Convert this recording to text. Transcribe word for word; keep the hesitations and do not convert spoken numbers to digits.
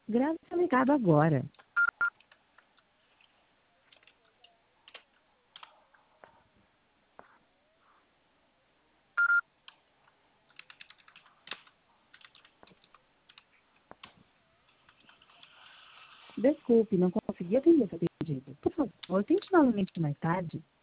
Grave seu recado agora. Desculpe, não consegui atender seu pedido. Por favor, tente novamente mais tarde.